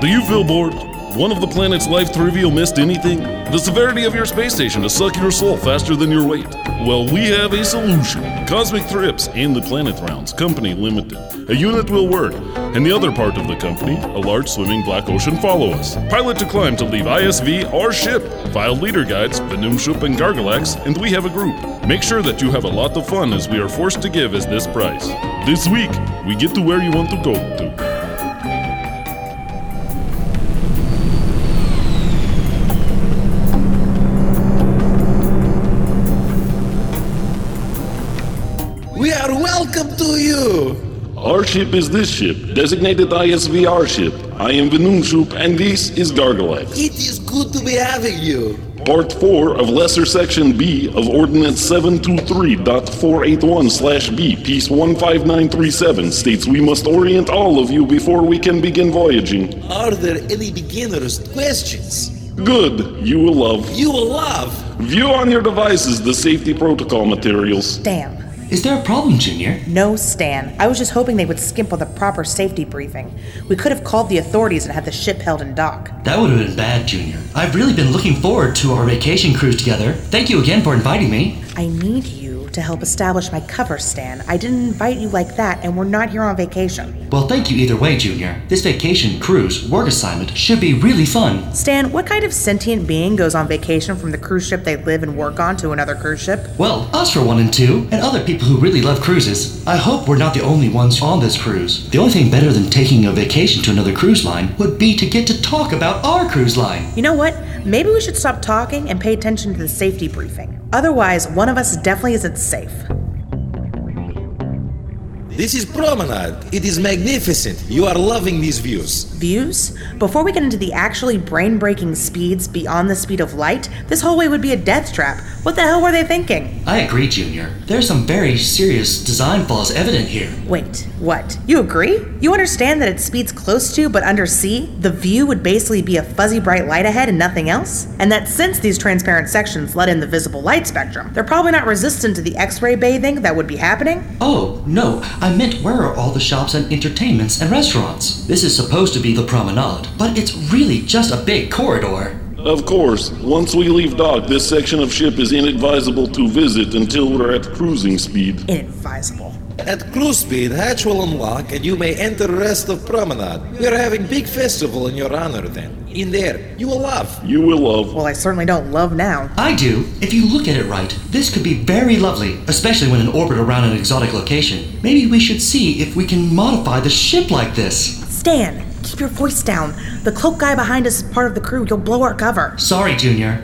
Do you feel bored? One of the planet's life trivial missed anything? The severity of your space station to suck your soul faster than your weight? Well, we have a solution. Cosmic Trips and the Planet Rounds Company Limited. A unit will work, and the other part of the company, a large swimming black ocean, follow us. Pilot to climb to leave ISV or ship. File leader guides, Venumship and Gargalax, and we have a group. Make sure that you have a lot of fun as we are forced to give as this price. This week, we get to where you want to go to. We are welcome to you! Our ship is this ship, designated ISVR ship. I am Venumship, and this is Gargalax. It is good to be having you. Part 4 of Lesser Section B of Ordinance 723.481/B, Piece 15937 states we must orient all of you before we can begin voyaging. Are there any beginner's questions? Good, you will love. You will love! View on your devices the safety protocol materials. Damn. Is there a problem, Junior? No, Stan. I was just hoping they would skimp on the proper safety briefing. We could have called the authorities and had the ship held in dock. That would have been bad, Junior. I've really been looking forward to our vacation cruise together. Thank you again for inviting me. I need you to help establish my cover, Stan. I didn't invite you like that, and we're not here on vacation. Well, thank you either way, Junior. This vacation, cruise, work assignment should be really fun. Stan, what kind of sentient being goes on vacation from the cruise ship they live and work on to another cruise ship? Well, us for one and two, and other people who really love cruises. I hope we're not the only ones on this cruise. The only thing better than taking a vacation to another cruise line would be to get to talk about our cruise line. You know what? Maybe we should stop talking and pay attention to the safety briefing. Otherwise, one of us definitely isn't safe. This is Promenade. It is magnificent. You are loving these views. Views? Before we get into the actually brain-breaking speeds beyond the speed of light, this whole way would be a death trap. What the hell were they thinking? I agree, Junior. There's some very serious design flaws evident here. Wait, what? You agree? You understand that at speeds close to but under sea, the view would basically be a fuzzy bright light ahead and nothing else? And that since these transparent sections let in the visible light spectrum, they're probably not resistant to the X-ray bathing that would be happening? Oh, no. I meant where are all the shops and entertainments and restaurants? This is supposed to be the promenade, but it's really just a big corridor. Of course, once we leave dock, this section of ship is inadvisable to visit until we're at cruising speed. Inadvisable. At cruise speed, hatch will unlock and you may enter the rest of Promenade. We are having big festival in your honor then. In there, you will love. You will love. Well, I certainly don't love now. I do. If you look at it right, this could be very lovely, especially when in orbit around an exotic location. Maybe we should see if we can modify the ship like this. Stan, keep your voice down. The cloak guy behind us is part of the crew. You'll blow our cover. Sorry, Junior.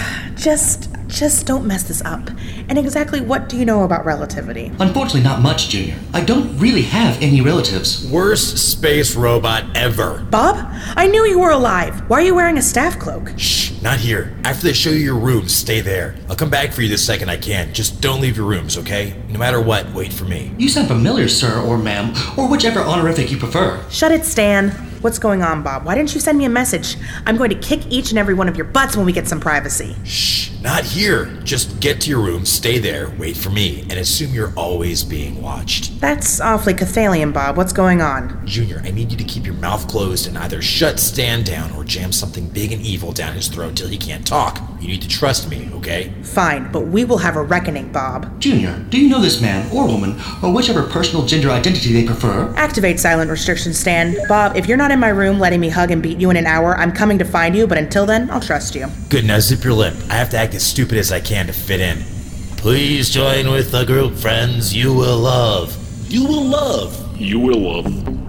Just don't mess this up. And exactly what do you know about relativity? Unfortunately, not much, Junior. I don't really have any relatives. Worst space robot ever. Bob? I knew you were alive. Why are you wearing a staff cloak? Shh, not here. After they show you your rooms, stay there. I'll come back for you the second I can. Just don't leave your rooms, okay? No matter what, wait for me. You sound familiar, sir or ma'am, or whichever honorific you prefer. Shut it, Stan. What's going on, Bob? Why didn't you send me a message? I'm going to kick each and every one of your butts when we get some privacy. Shh, not here. Just get to your room, stay there, wait for me, and assume you're always being watched. That's awfully Cathalian, Bob. What's going on? Junior, I need you to keep your mouth closed and either shut Stan down or jam something big and evil down his throat till he can't talk. You need to trust me, okay? Fine, but we will have a reckoning, Bob. Junior, do you know this man or woman, or whichever personal gender identity they prefer? Activate silent restriction, Stan. Bob, if you're not in my room letting me hug and beat you in an hour, I'm coming to find you, but until then, I'll trust you. Good, now zip your lip. I have to act as stupid as I can to fit in. Please join with the group, friends. You will love. You will love. You will love.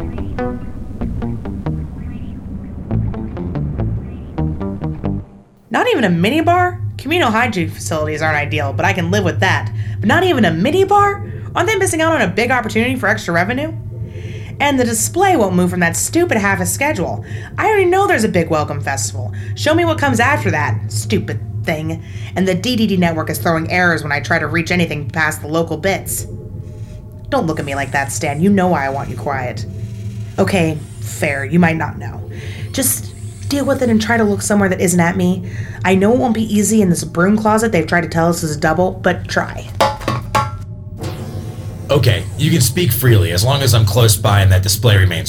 Not even a minibar? Communal hygiene facilities aren't ideal, but I can live with that. But not even a minibar? Aren't they missing out on a big opportunity for extra revenue? And the display won't move from that stupid half a schedule. I already know there's a big welcome festival. Show me what comes after that, stupid thing. And the DDD network is throwing errors when I try to reach anything past the local bits. Don't look at me like that, Stan. You know why I want you quiet. Okay, fair. You might not know. Just deal with it and try to look somewhere that isn't at me. I know it won't be easy in this broom closet they've tried to tell us is a double, but try. Okay, you can speak freely as long as I'm close by and that display remains off.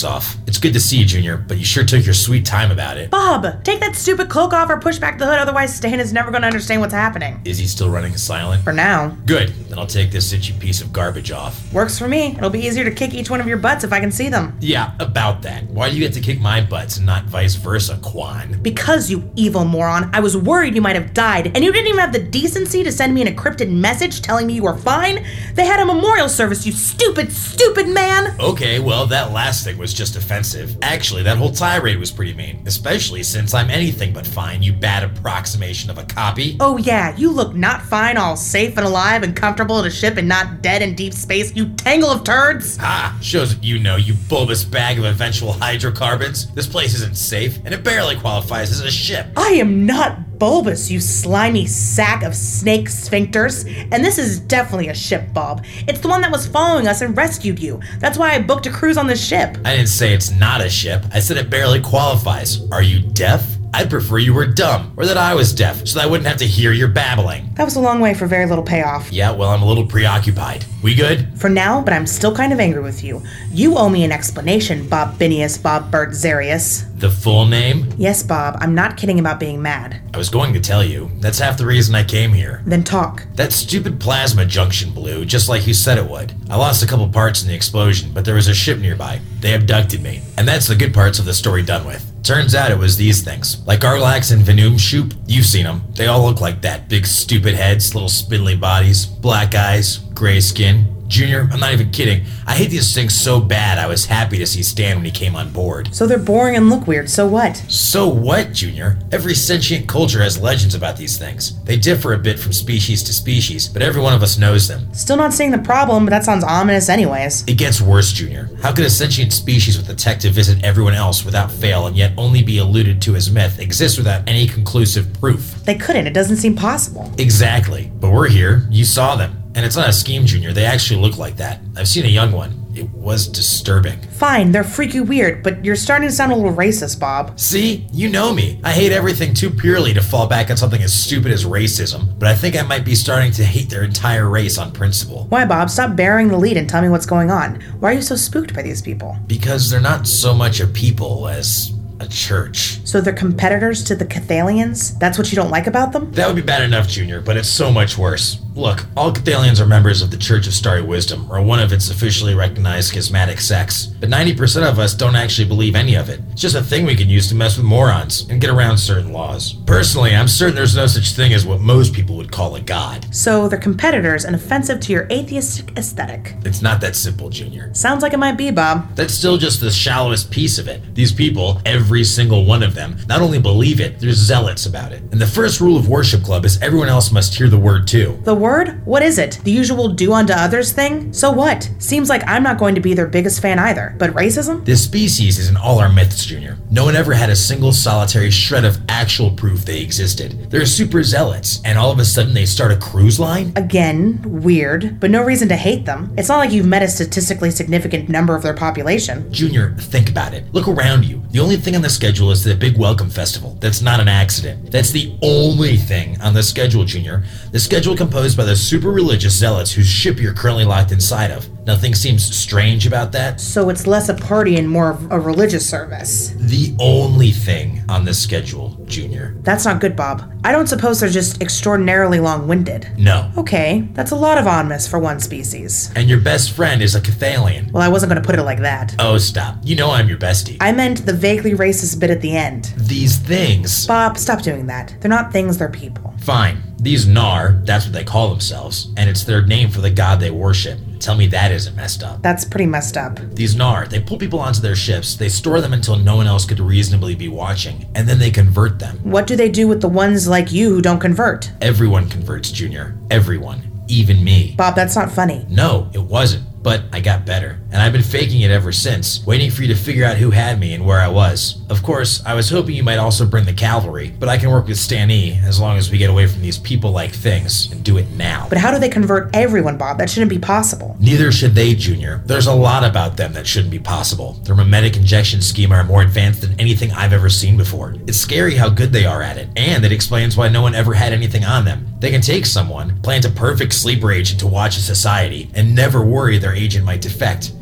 It's good to see you, Junior, but you sure took your sweet time about it. Bob, take that stupid cloak off or push back the hood, otherwise Stan is never going to understand what's happening. Is he still running silent? For now. Good, then I'll take this itchy piece of garbage off. Works for me. It'll be easier to kick each one of your butts if I can see them. Yeah, about that. Why do you get to kick my butts and not vice versa, Quan? Because, you evil moron, I was worried you might have died, and you didn't even have the decency to send me an encrypted message telling me you were fine? They had a memorial service, you stupid, stupid man! Okay, well, that last thing was just offensive. Actually, that whole tirade was pretty mean, especially since I'm anything but fine, you bad approximation of a copy. Oh yeah, you look not fine, all safe and alive and comfortable in a ship and not dead in deep space, you tangle of turds! Ah, shows what you know, you bulbous bag of eventual hydrocarbons. This place isn't safe, and it barely qualifies as a ship. I am not bulbous, you slimy sack of snake sphincters. And this is definitely a ship, Bob. It's the one that was following us and rescued you. That's why I booked a cruise on this ship. I didn't say it's not a ship. I said it barely qualifies. Are you deaf? I'd prefer you were dumb, or that I was deaf, so that I wouldn't have to hear your babbling. That was a long way for very little payoff. Yeah, well, I'm a little preoccupied. We good? For now, but I'm still kind of angry with you. You owe me an explanation, Bob Binius Bob Bert Zarius. The full name? Yes, Bob, I'm not kidding about being mad. I was going to tell you. That's half the reason I came here. Then talk. That stupid plasma junction blew, just like you said it would. I lost a couple parts in the explosion, but there was a ship nearby. They abducted me. And that's the good parts of the story done with. Turns out it was these things. Like Arlax and Venum Shoop, you've seen them. They all look like that. Big stupid heads, little spindly bodies, black eyes, gray skin. Junior, I'm not even kidding. I hate these things so bad I was happy to see Stan when he came on board. So they're boring and look weird, so what? So what, Junior? Every sentient culture has legends about these things. They differ a bit from species to species, but every one of us knows them. Still not seeing the problem, but that sounds ominous anyways. It gets worse, Junior. How could a sentient species with the tech to visit everyone else without fail and yet only be alluded to as myth exist without any conclusive proof? They couldn't, it doesn't seem possible. Exactly. But we're here. You saw them. And it's not a scheme, Junior. They actually look like that. I've seen a young one. It was disturbing. Fine, they're freaky weird, but you're starting to sound a little racist, Bob. See? You know me. I hate everything too purely to fall back on something as stupid as racism, but I think I might be starting to hate their entire race on principle. Why, Bob? Stop bearing the lead and tell me what's going on. Why are you so spooked by these people? Because they're not so much a people as a church. So they're competitors to the Cathalians? That's what you don't like about them? That would be bad enough, Junior, but it's so much worse. Look, all Cathalians are members of the Church of Starry Wisdom, or one of its officially recognized schismatic sects. But 90% of us don't actually believe any of it. It's just a thing we can use to mess with morons and get around certain laws. Personally, I'm certain there's no such thing as what most people would call a god. So they're competitors and offensive to your atheistic aesthetic. It's not that simple, Junior. Sounds like it might be, Bob. That's still just the shallowest piece of it. These people, every single one of them, not only believe it, they're zealots about it. And the first rule of Worship Club is everyone else must hear the word too. The word? What is it? The usual do unto others thing? So what? Seems like I'm not going to be their biggest fan either. But racism? This species is in all our myths, Junior. No one ever had a single solitary shred of actual proof they existed. They're super zealots, and all of a sudden they start a cruise line? Again, weird, but no reason to hate them. It's not like you've met a statistically significant number of their population. Junior, think about it. Look around you. The only thing on the schedule is the big welcome festival. That's not an accident. That's the only thing on the schedule, Junior. The schedule composed by the super religious zealots whose ship you're currently locked inside of. Nothing seems strange about that? So it's less a party and more of a religious service. The only thing on the schedule, Junior. That's not good, Bob. I don't suppose they're just extraordinarily long-winded. No. Okay, that's a lot of ominous for one species. And your best friend is a Cathalian. Well, I wasn't going to put it like that. Oh, stop. You know I'm your bestie. I meant the vaguely racist bit at the end. These things... Bob, stop doing that. They're not things, they're people. Fine. These Nar, that's what they call themselves, and it's their name for the god they worship. Tell me that isn't messed up. That's pretty messed up. These Nar, they pull people onto their ships, they store them until no one else could reasonably be watching, and then they convert them. What do they do with the ones like you who don't convert? Everyone converts, Junior. Everyone. Even me. Bob, that's not funny. No, it wasn't. But I got better, and I've been faking it ever since, waiting for you to figure out who had me and where I was. Of course, I was hoping you might also bring the cavalry, but I can work with Stan E as long as we get away from these people-like things and do it now. But how do they convert everyone, Bob? That shouldn't be possible. Neither should they, Junior. There's a lot about them that shouldn't be possible. Their mimetic injection schema are more advanced than anything I've ever seen before. It's scary how good they are at it, and it explains why no one ever had anything on them. They can take someone, plant a perfect sleeper agent to watch a society, and never worry their agent might defect.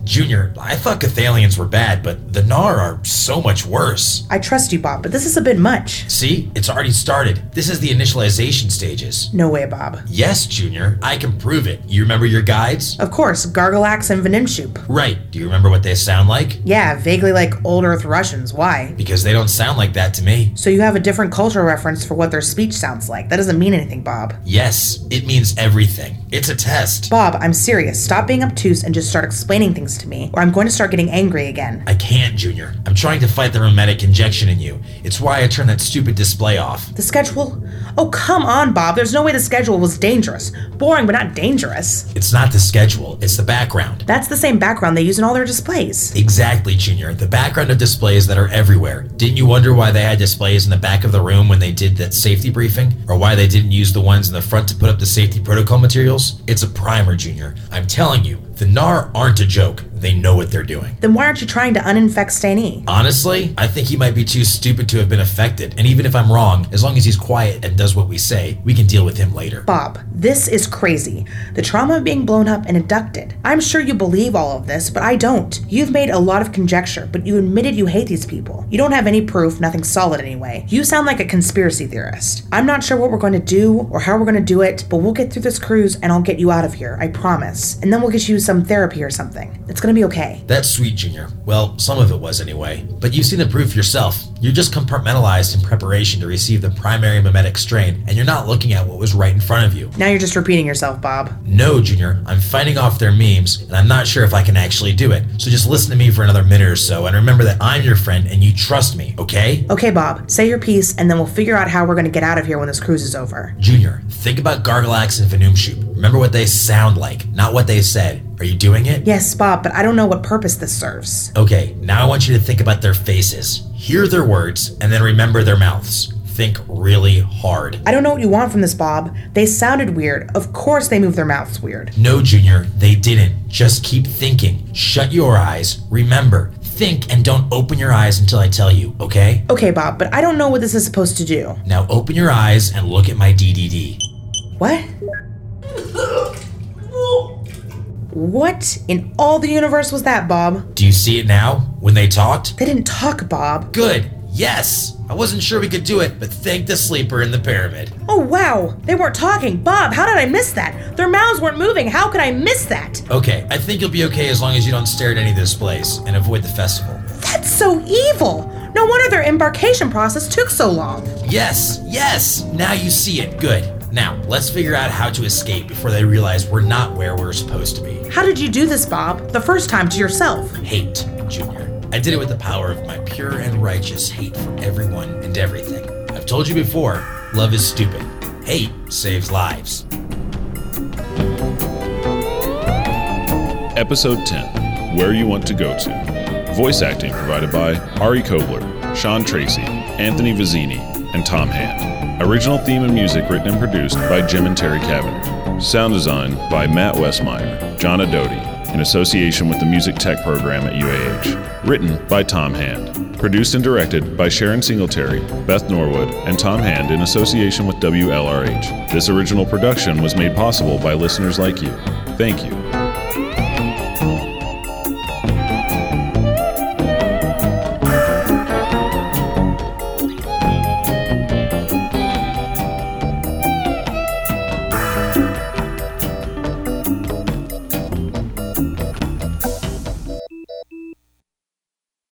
Junior, I thought Cathalians were bad, but the Gnar are so much worse. I trust you, Bob, but this is a bit much. See? It's already started. This is the initialization stages. No way, Bob. Yes, Junior. I can prove it. You remember your guides? Of course, Gargalax and Venimshoop. Right. Do you remember what they sound like? Yeah, vaguely like Old Earth Russians. Why? Because they don't sound like that to me. So you have a different cultural reference for what their speech sounds like. That doesn't mean anything, Bob. Yes, it means everything. It's a test. Bob, I'm serious. Stop being obtuse and just start explaining things to me, or I'm going to start getting angry again. I can't, Junior. I'm trying to fight the memetic injection in you. It's why I turned that stupid display off. The schedule? Oh, come on, Bob. There's no way the schedule was dangerous. Boring, but not dangerous. It's not the schedule, it's the background. That's the same background they use in all their displays. Exactly, Junior. The background of displays that are everywhere. Didn't you wonder why they had displays in the back of the room when they did that safety briefing? Or why they didn't use the ones in the front to put up the safety protocol materials? It's a primer, Junior. I'm telling you, the Gnar aren't a joke. They know what they're doing. Then why aren't you trying to uninfect Staney? Honestly, I think he might be too stupid to have been affected. And even if I'm wrong, as long as he's quiet and does what we say, we can deal with him later. Bob, this is crazy. The trauma of being blown up and abducted. I'm sure you believe all of this, but I don't. You've made a lot of conjecture, but you admitted you hate these people. You don't have any proof, nothing solid anyway. You sound like a conspiracy theorist. I'm not sure what we're going to do or how we're going to do it, but we'll get through this cruise and I'll get you out of here, I promise. And then we'll get you some therapy or something. It's going to be okay. That's sweet, Junior. Well, some of it was anyway. But you've seen the proof yourself. You're just compartmentalized in preparation to receive the primary memetic strain, and you're not looking at what was right in front of you. Now you're just repeating yourself, Bob. No, Junior. I'm fighting off their memes, and I'm not sure if I can actually do it. So just listen to me for another minute or so, and remember that I'm your friend and you trust me, okay? Okay, Bob. Say your piece, and then we'll figure out how we're going to get out of here when this cruise is over. Junior, think about Gargalax and Venimshoop. Remember what they sound like, not what they said. Are you doing it? Yes, Bob, but I don't know what purpose this serves. Okay, now I want you to think about their faces. Hear their words, and then remember their mouths. Think really hard. I don't know what you want from this, Bob. They sounded weird. Of course they move their mouths weird. No, Junior, they didn't. Just keep thinking. Shut your eyes. Remember, think and don't open your eyes until I tell you, okay? Okay, Bob, but I don't know what this is supposed to do. Now open your eyes and look at my DDD. What? What in all the universe was that, Bob? Do you see it now? When they talked? They didn't talk, Bob. Good. Yes. I wasn't sure we could do it, but thank the sleeper in the pyramid. Oh, wow. They weren't talking. Bob, how did I miss that? Their mouths weren't moving. How could I miss that? Okay, I think you'll be okay as long as you don't stare at any of the displays and avoid the festival. That's so evil. No wonder their embarkation process took so long. Yes. Now you see it. Good. Now, let's figure out how to escape before they realize we're not where we're supposed to be. How did you do this, Bob? The first time to yourself? Hate, Junior. I did it with the power of my pure and righteous hate for everyone and everything. I've told you before, love is stupid. Hate saves lives. Episode 10, Where You Want to Go To. Voice acting provided by Ari Kobler, Sean Tracy, Anthony Vizzini, and Tom Hand. Original theme and music written and produced by Jim and Terry Cavanagh. Sound design by Matt Westmeyer, John Adoti, in association with the Music Tech program at UAH. Written by Tom Hand. Produced and directed by Sharon Singletary, Beth Norwood, and Tom Hand in association with WLRH. This original production was made possible by listeners like you. Thank you.